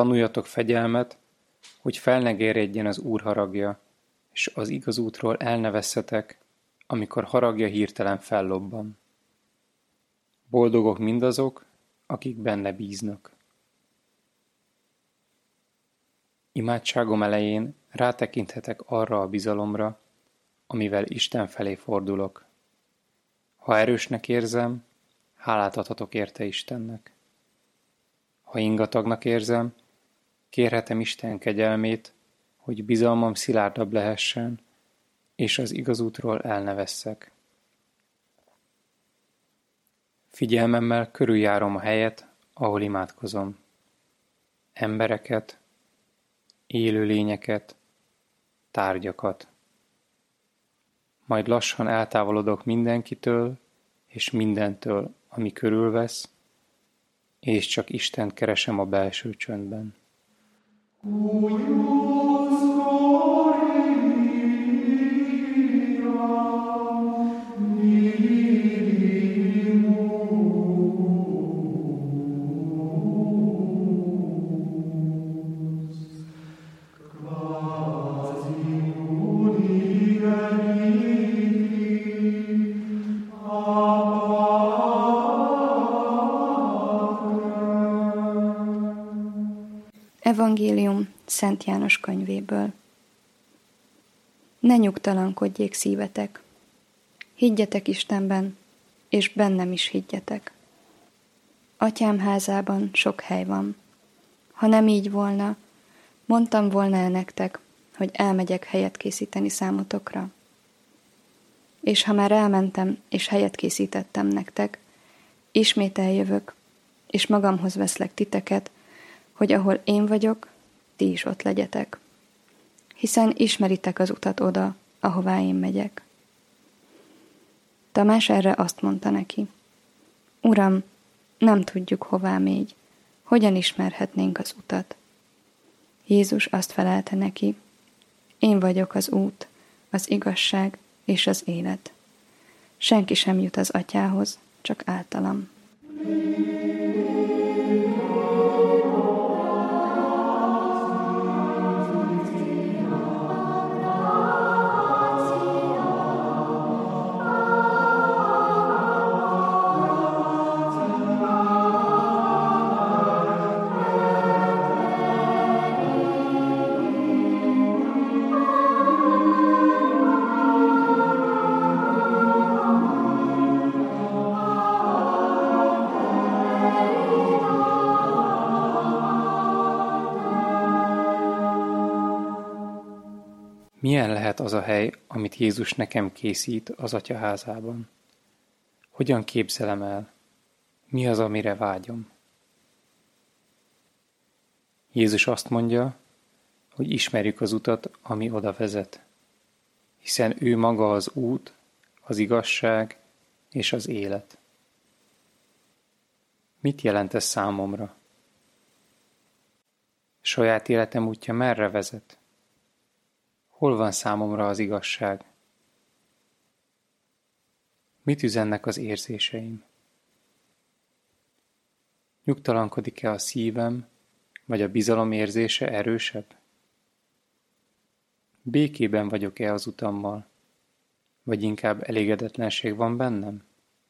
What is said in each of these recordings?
tanuljatok fegyelmet, hogy fel ne gerjedjen az Úr haragja, és az igaz útról el ne vesszetek, amikor haragja hirtelen fellobban. Boldogok mindazok, akik benne bíznak. Imádságom elején rátekinthetek arra a bizalomra, amivel Isten felé fordulok. Ha erősnek érzem, hálát adhatok érte Istennek. Ha ingatagnak érzem, kérhetem Isten kegyelmét, hogy bizalmam szilárdabb lehessen, és az igaz útról el ne vesszek. Figyelmemmel körüljárom a helyet, ahol imádkozom. Embereket, élőlényeket, tárgyakat. Majd lassan eltávolodok mindenkitől és mindentől, ami körülvesz, és csak Istent keresem a belső csöndben. Evangélium Szent János könyvéből. Ne nyugtalankodjék szívetek. Higgyetek Istenben, és bennem is higgyetek. Atyám házában sok hely van. Ha nem így volna, mondtam volna el nektek, hogy elmegyek helyet készíteni számotokra. És ha már elmentem, és helyet készítettem nektek, ismét eljövök, és magamhoz veszlek titeket, hogy ahol én vagyok, ti is ott legyetek. Hiszen ismeritek az utat oda, ahová én megyek. Tamás erre azt mondta neki: Uram, nem tudjuk, hová mégy, hogyan ismerhetnénk az utat? Jézus azt felelte neki: Én vagyok az út, az igazság és az élet. Senki sem jut az Atyához, csak általam. Milyen lehet az a hely, amit Jézus nekem készít az Atya házában? Hogyan képzelem el? Mi az, amire vágyom? Jézus azt mondja, hogy ismerjük az utat, ami oda vezet, hiszen ő maga az út, az igazság és az élet. Mit jelent ez számomra? Saját életem útja merre vezet? Hol van számomra az igazság? Mit üzennek az érzéseim? Nyugtalankodik-e a szívem, vagy a bizalom érzése erősebb? Békében vagyok-e az utammal, vagy inkább elégedetlenség van bennem?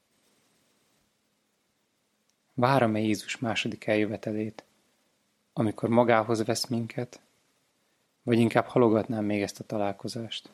Várom-e Jézus második eljövetelét, amikor magához vesz minket, vagy inkább halogatnám még ezt a találkozást?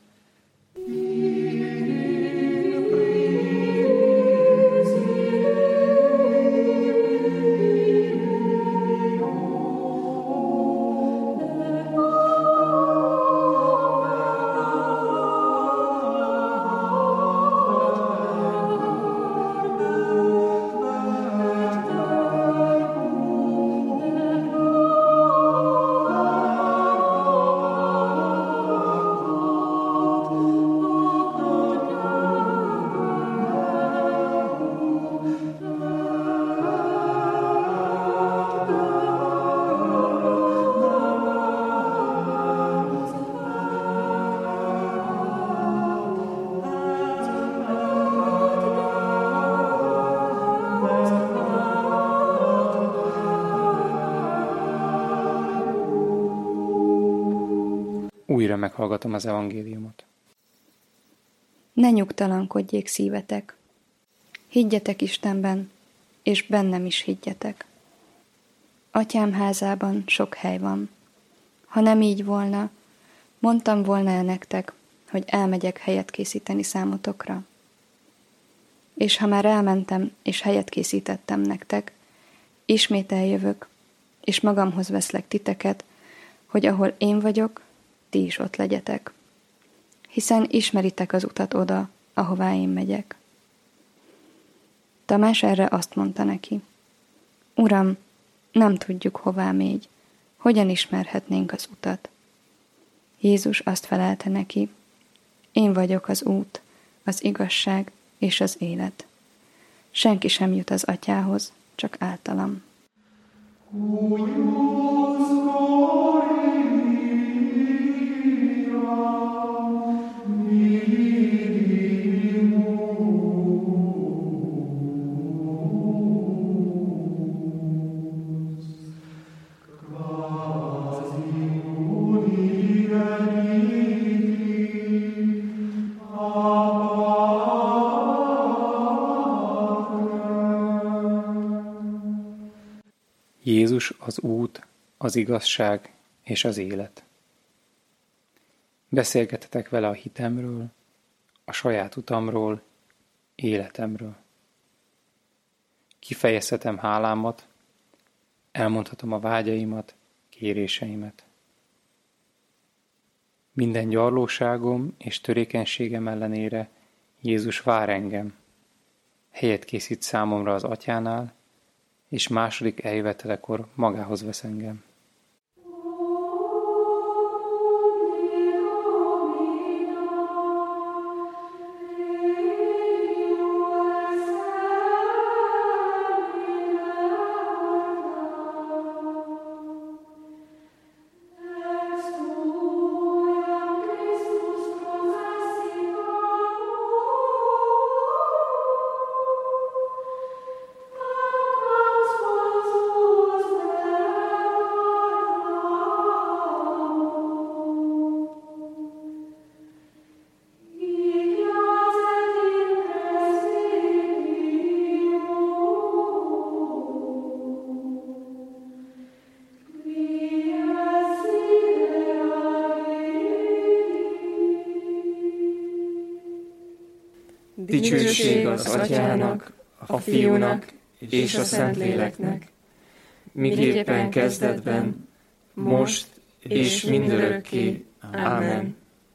meghallgatom az evangéliumot. Ne nyugtalankodjék szívetek. Higgyetek Istenben, és bennem is higgyetek. Atyám házában sok hely van. Ha nem így volna, mondtam volna el nektek, hogy elmegyek helyet készíteni számotokra. És ha már elmentem, és helyet készítettem nektek, ismét eljövök, és magamhoz veszlek titeket, hogy ahol én vagyok, ti is ott legyetek. Hiszen ismeritek az utat oda, ahová én megyek. Tamás erre azt mondta neki: Uram, nem tudjuk, hová mégy, hogyan ismerhetnénk az utat? Jézus azt felelte neki: Én vagyok az út, az igazság és az élet. Senki sem jut az Atyához, csak általam. Jézus az út, az igazság és az élet. Beszélgetetek vele a hitemről, a saját utamról, életemről. Kifejezhetem hálámat, elmondhatom a vágyaimat, kéréseimet. Minden gyarlóságom és törékenységem ellenére Jézus vár engem, helyet készít számomra az Atyánál, és második eljövetelekor magához vesz engem. Dicsőség az Atyának, a Fiúnak és a Szentléleknek, miképpen kezdetben, most és mindörökké. Ámen.